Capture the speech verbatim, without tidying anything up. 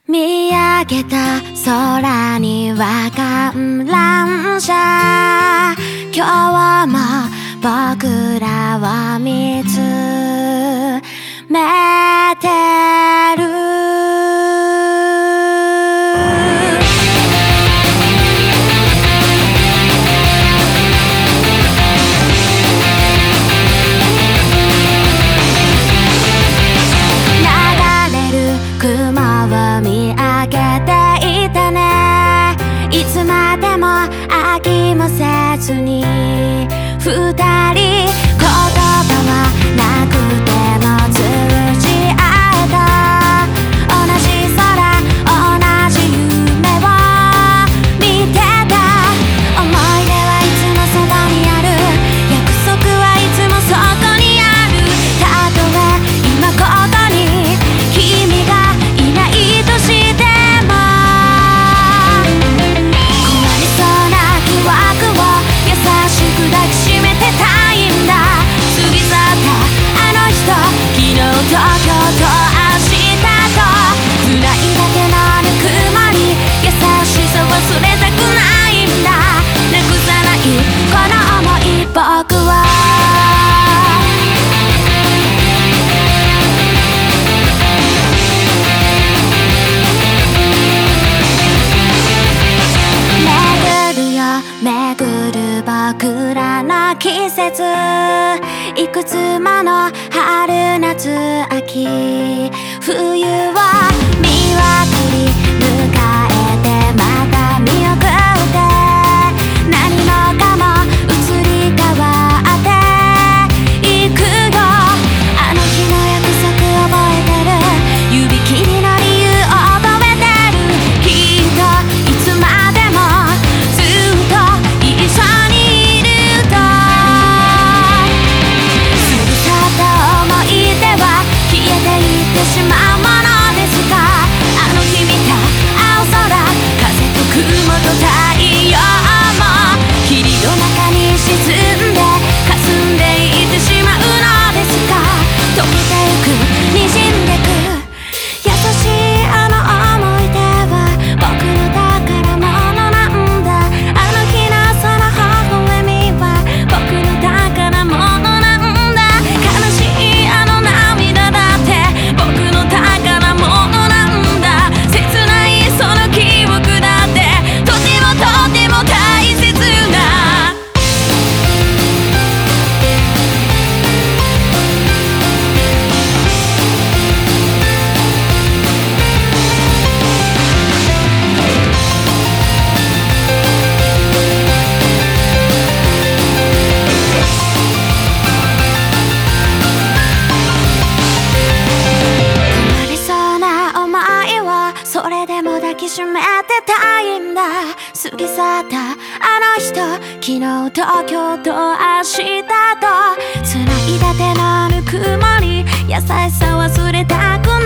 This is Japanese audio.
見上げた空には観覧車、今日も僕らは見つめてる。見上げていたね、いつまでも飽きもせずに二人、言葉はなくても通じ合えた、同じ空同じ夢を見てた、思い出はいつもそばにある、約束はいつもそこにある、たとえ今ここに君がいないとしても、壊れそうな記憶を優しく抱きしめてたいんだ。過ぎ去ったあの人、昨日と今日と明日と繋いだ手のぬくもり、優しさ忘れたくないんだ。なくさないこの想い、僕は巡る僕らの季節、いくつもの春夏秋冬を見送り迎えて、また見送って、何もかも移り変わっていくよ。あの日の約束覚えてる、指切りの理由覚えてる、きっといつまでもしまうものですか。あの日見た青空、風と雲と太陽も霧の中に沈んで霞んでいってしまうのですか。溶けてゆく、滲んでく、優しいあの思い出は僕の宝物なんだ。あの日のその微笑みは僕の宝物なんだ。悲しいあの涙だって僕の宝物なんだ。切ないその記憶だってとてもとても大切な。それでも抱きしめてたいんだ。過ぎ去ったあの人、昨日と今日と明日と繋いだ手のぬくもり、優しさ忘れたく